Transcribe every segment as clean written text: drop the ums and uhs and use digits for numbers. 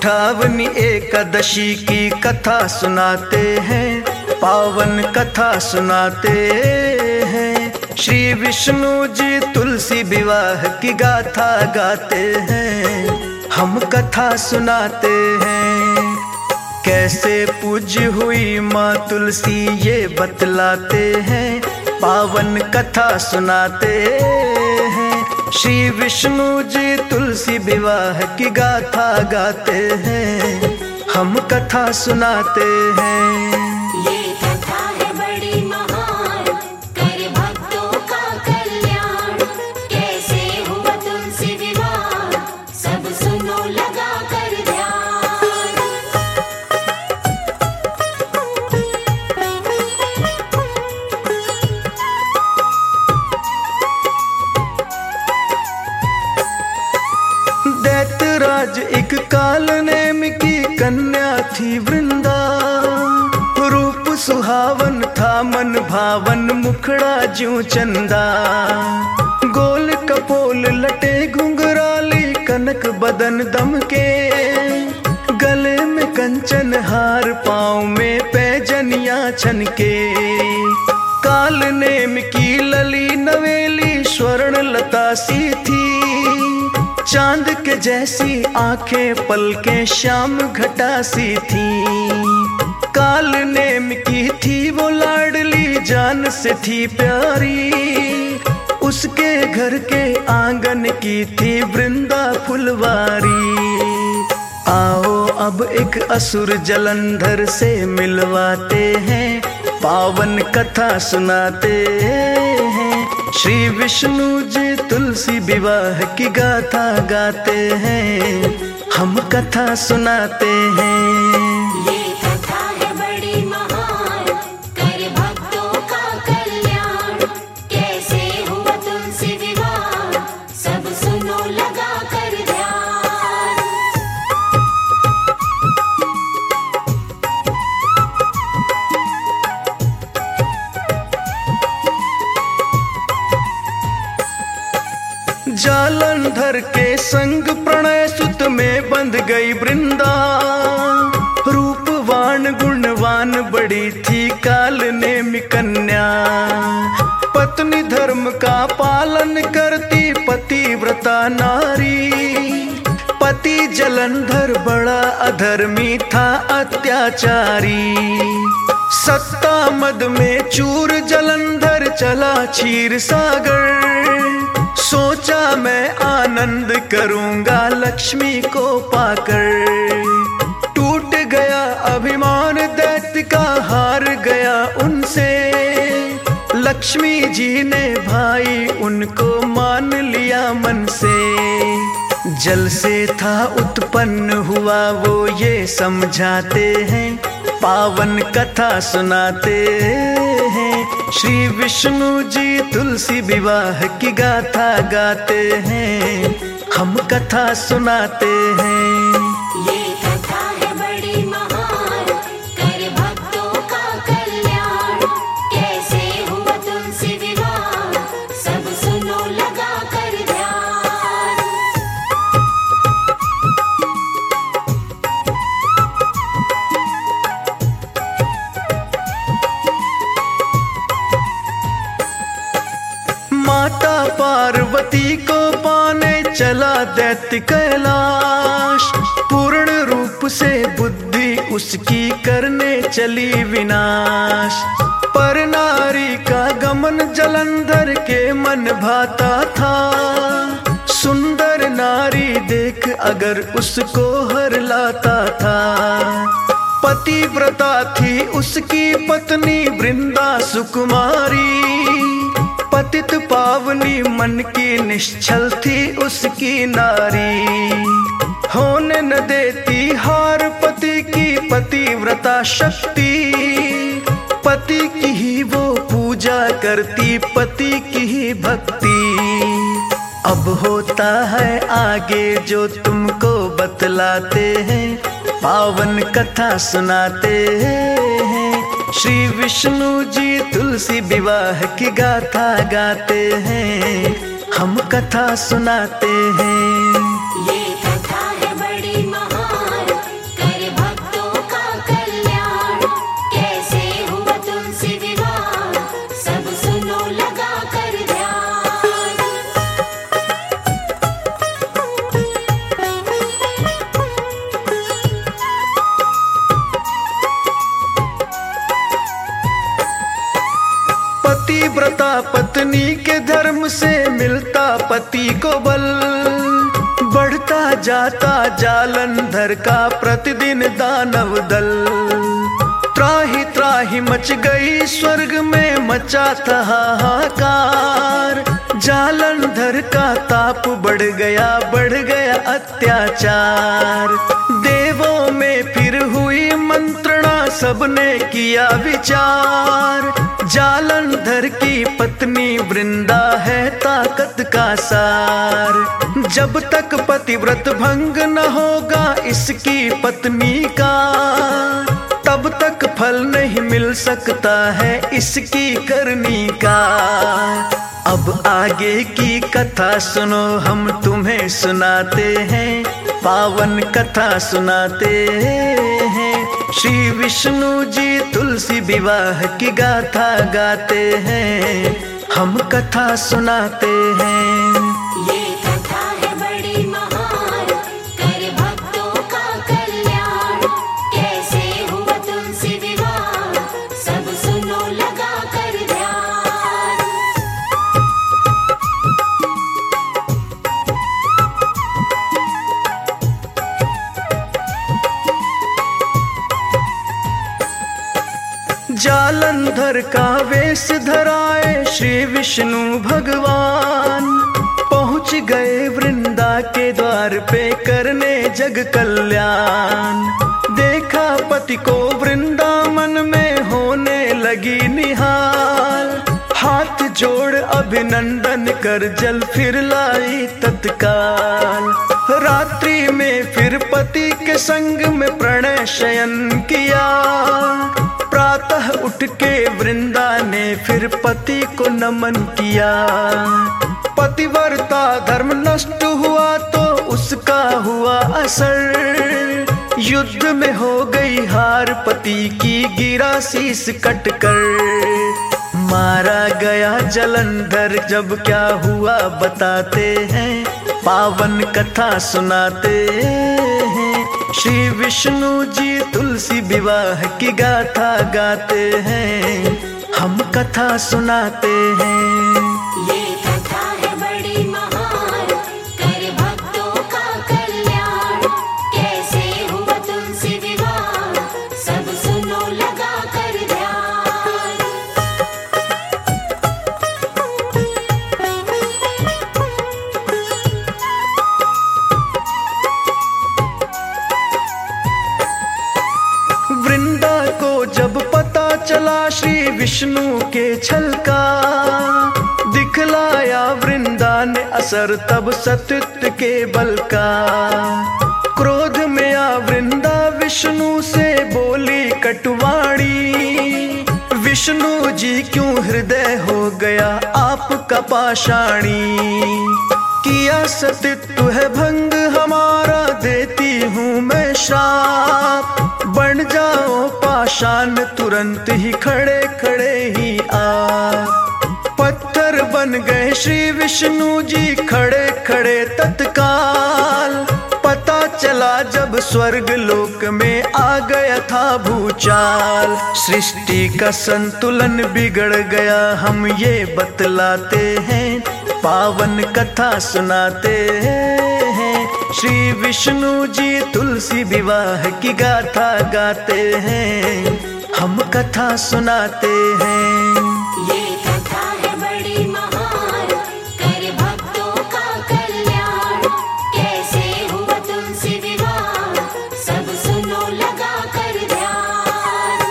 उठावनी एकादशी की कथा सुनाते हैं, पावन कथा सुनाते हैं। श्री विष्णु जी तुलसी विवाह की गाथा गाते हैं, हम कथा सुनाते हैं। कैसे पूज्य हुई माँ तुलसी ये बतलाते हैं, पावन कथा सुनाते हैं। श्री विष्णु जी तुलसी विवाह की गाथा गाते हैं, हम कथा सुनाते हैं। ये कथा है बड़ी महान, कर भक्तों का कल्याण। कैसे हुआ तुलसी विवाह, सब सुनो लगा कर ध्यान। दैत्यराज एक काल नेम की कन्या थी वृंदा। रूप सुहावन था मन भावन, मुखड़ा ज्यों चंदा। गोल कपोल लटे घुंघराली, कनक बदन दमके। गले में कंचन हार, पाँव में पैजनियां छनके। काल नेम की लली नवेली, स्वर्ण लता सी थी। चांद के जैसी आंखें, पलकें श्याम घटा सी थी। काल नेम की थी वो लाडली, जान से थी प्यारी। उसके घर के आंगन की थी वृंदा फुलवारी। आओ अब एक असुर जलंधर से मिलवाते हैं, पावन कथा सुनाते हैं। श्री विष्णु जी तुलसी विवाह की गाथा गाते हैं, हम कथा सुनाते हैं। ये कथा है बड़ी महान, कर भक्तों का कल्याण। कैसे हुआ तुलसी विवाह, सब सुनो लगा कर ध्यान। जालंधर के संग प्रणय सुत में बंध गई वृंदा। रूपवान गुणवान बड़ी थी काल नेम कन्या। पत्नी धर्म का पालन करती पतिव्रता नारी। पति जलंधर बड़ा अधर्मी था अत्याचारी। सत्ता मद में चूर जलंधर चला क्षीर सागर। सोचा मैं आनंद करूंगा लक्ष्मी को पाकर। टूट गया अभिमान दैत्य का, हार गया उनसे। लक्ष्मी जी ने भाई उनको मान लिया मन से। जल से था उत्पन्न हुआ वो ये समझाते हैं, पावन कथा सुनाते हैं। श्री विष्णु जी तुलसी विवाह की गाथा गाते हैं, हम कथा सुनाते हैं। ये कथा है बड़ी महान, कर भक्तों का कल्याण। कैसे हुआ तुलसी विवाह, सब सुनो लगा कर ध्यान। माता पार्वती को पाने चला दैत्य कैलाश। पूर्ण रूप से बुद्धि उसकी करने चली विनाश। पर नारी का गमन जलंधर के मन भाता था। सुंदर नारी देख अगर उसको हर लाता था। पतिव्रता थी उसकी पत्नी वृंदा सुकुमारी। पतित पावनी मन की निश्चल थी उसकी नारी। होने न देती हार पति की पतिव्रता शक्ति। पति की ही वो पूजा करती, पति की ही भक्ति। अब होता है आगे जो तुमको बतलाते हैं, पावन कथा सुनाते हैं। श्री विष्णु जी तुलसी विवाह की गाथा गाते हैं, हम कथा सुनाते हैं। ये कथा है बड़ी महान, पतिव्रता पत्नी के धर्म से मिलता पति को बल, बढ़ता जाता जालंधर का प्रतिदिन दानव दल। त्राहि त्राहि मच गई स्वर्ग में मचा था हाहाकार, जालंधर का ताप बढ़ गया अत्याचार। देवों में फिर हुई मंत्रणा, सबने किया विचार, जालंधर की पत्नी वृंदा है ताकत का सार। जब तक पतिव्रत भंग न होगा इसकी पत्नी का, तब तक फल नहीं मिल सकता है इसकी करनी का। अब आगे की कथा सुनो, हम तुम्हें सुनाते हैं, पावन कथा सुनाते हैं। श्री विष्णु जी तुलसी विवाह की गाथा गाते हैं, हम कथा सुनाते हैं। ये कथा है बड़ी महान, कर भक्तों का कल्याण। कैसे हुआ तुलसी विवाह, सब सुनो लगा कर ध्यान। जालंधर का वेश धराए श्री विष्णु भगवान, पहुंच गए वृंदा के द्वार पे करने जग कल्याण। देखा पति को वृंदावन में होने लगी निहाल, हाथ जोड़ अभिनंदन कर जल फिर लाई तत्काल। रात्रि में फिर पति के संग में प्रणय शयन किया, प्रातः उठ के वृंदा ने फिर पति को नमन किया। पतिव्रता धर्म नष्ट हुआ तो उसका हुआ असर, युद्ध में हो गई हार पति की गिरा शीस कटकर। मारा गया जालंधर जब क्या हुआ बताते हैं, पावन कथा सुनाते हैं। श्री विष्णु जी तुलसी विवाह की गाथा गाते हैं, हम कथा सुनाते हैं। ये कथा है बड़ी महान, कर भक्तों का कल्याण। कैसे हुआ तुलसी विवाह, सब सुनो लगा कर ध्यान। वृंदा को जब पता चला श्री विष्णु के छल का, दिखलाया वृंदा ने असर तब सत्य के बल का। क्रोध में आ वृंदा विष्णु से बोली कटुवाणी, विष्णु जी क्यों हृदय हो गया आपका पाषाणी। किया सतित्व है भंग हमारा, देती हूँ मैं श्राप, बन जाओ पाषाण तुरंत ही खड़े खड़े ही आप। पत्थर बन गए श्री विष्णु जी खड़े खड़े तत्काल, पता चला जब स्वर्ग लोक में आ गया था भूचाल। सृष्टि का संतुलन बिगड़ गया हम ये बतलाते हैं, पावन कथा सुनाते हैं। श्री विष्णु जी तुलसी विवाह की गाथा गाते हैं, हम कथा सुनाते हैं। ये कथा है बड़ी महान, कर भक्तों का कल्याण। कैसे हुआ तुलसी विवाह, सब सुनो लगा कर ध्यान।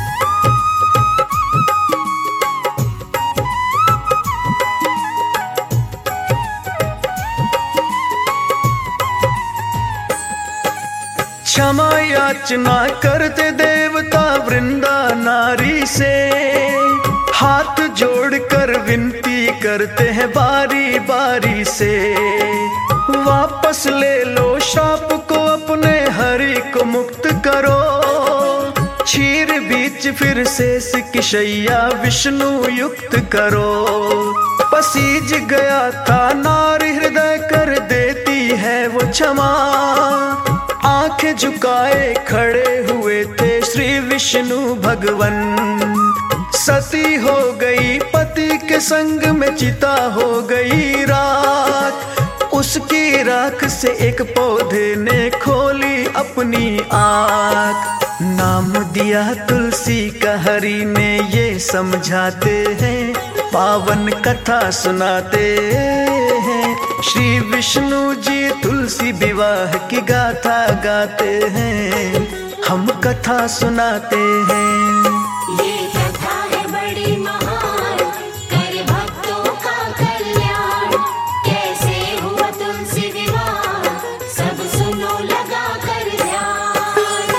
क्षमा याचना करते देवता वृंदा नारी से, हाथ जोड़कर विनती करते हैं बारी बारी से। वापस ले लो शाप को अपने, हरि को मुक्त करो। क्षीर बीच फिर शेष की शैया विष्णु युक्त करो। पसीज गया था नारी हृदय कर देती है वो क्षमा, आंखें झुकाए खड़े हुए थे श्री विष्णु भगवन। सती हो गई पति तुलसी के संग में चिता हो गई राख। उसकी राख से एक पौधे ने खोली अपनी आँख। नाम दिया तुलसी का हरि ने ये समझाते हैं, पावन कथा सुनाते हैं। श्री विष्णु जी तुलसी विवाह की गाथा गाते हैं, हम कथा सुनाते हैं। ये कथा है बड़ी महान, कर भक्तों का कल्याण। कैसे हुआ तुलसी विवाह, सब सुनो लगा कर ध्यान।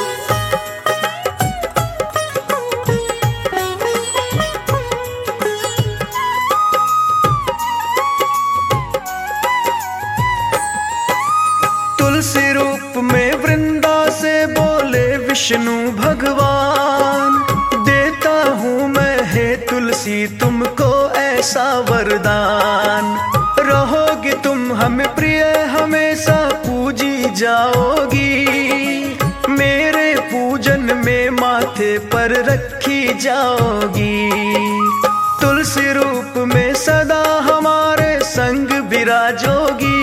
तुलसी रूप में वृंदा से बोले विष्णु भगवान, देता हूँ मैं हे तुलसी तुमको ऐसा वरदान। रहोगी तुम हमें प्रिय, हमेशा पूजी जाओगी। मेरे पूजन में माथे पर रखी जाओगी। तुलसी रूप में सदा हमारे संग विराजोगी।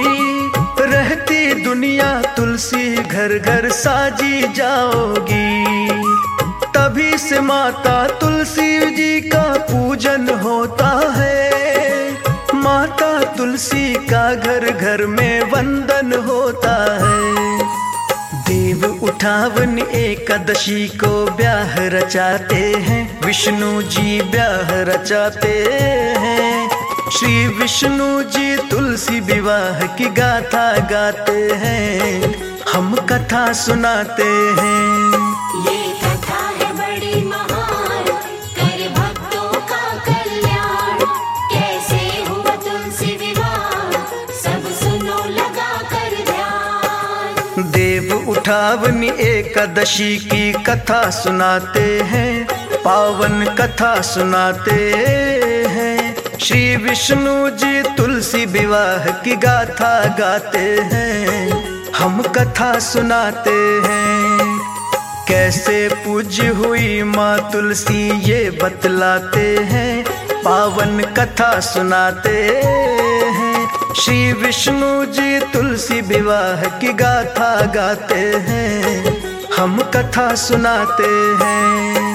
रहती दुनिया तुलसी घर घर साजी जाओगी। तभी से माता तुलसी जी का पूजन होता है। माता तुलसी का घर घर में वंदन होता है। देव उठावन एकादशी को ब्याह रचाते हैं, विष्णु जी ब्याह रचाते हैं। श्री विष्णु जी तुलसी विवाह की गाथा गाते हैं, हम कथा सुनाते हैं। ये कथा है बड़ी महान, कर भक्तों का कल्याण। कैसे हुआ तुलसी विवाह, सब सुनो लगा कर ध्यान। देव उठावनी एकादशी की कथा सुनाते हैं, पावन कथा सुनाते हैं। श्री विष्णु जी तुलसी विवाह की गाथा गाते हैं, हम कथा सुनाते हैं। कैसे पूज्य हुई माँ तुलसी ये बतलाते हैं, पावन कथा सुनाते हैं। श्री विष्णु जी तुलसी विवाह की गाथा गाते हैं, हम कथा सुनाते हैं।